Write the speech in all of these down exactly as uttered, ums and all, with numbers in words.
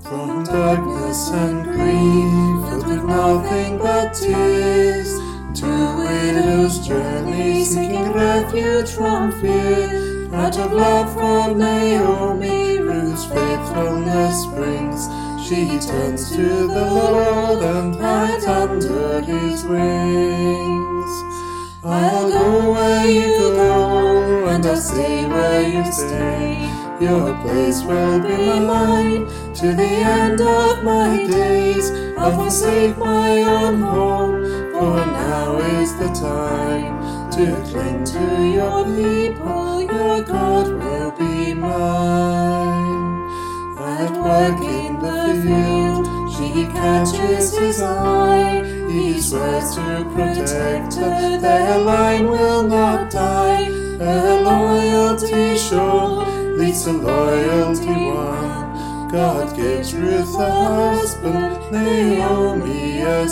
From darkness and grief, filled with nothing but tears, two widows journey, seeking refuge from fear. Out of love for Naomi, Ruth's faithfulness brings. She turns to the Lord and hides under His wings. I'll go where you go, and I'll stay where you stay. Your place will be my light to the end of my days. I'll forsake my own home, for now is the time to cling to your people. Your God will be mine. At work in the field, she catches his eye. He swears to protect her, their line will not die. Her loyalty sure leads to loyalty won. God gives Ruth a husband, Naomi a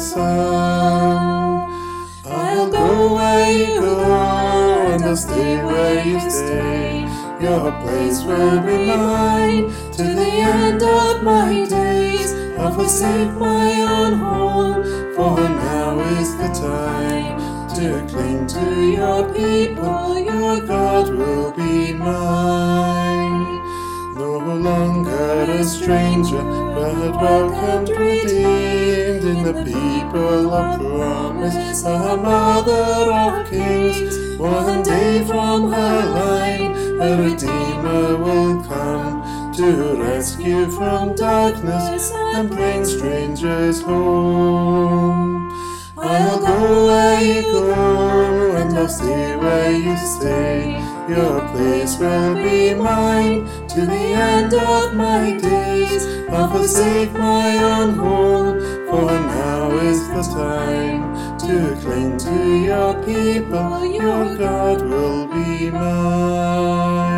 son. I'll go where you go, and I'll stay where you stay. Your place will be mine to the end of my days. I'll forsake my own home, for now is the time to cling to your people. Your God will be mine. No longer a stranger, but welcomed, redeemed in the people of promise. A mother of kings, one day from her line, a Redeemer will come to rescue from darkness and bring strangers home. I'll go where you go, and I'll stay where you stay. Your place will be mine to the end of my days. I'll forsake my own home, for now is the time to cling to your people. Your God will be mine.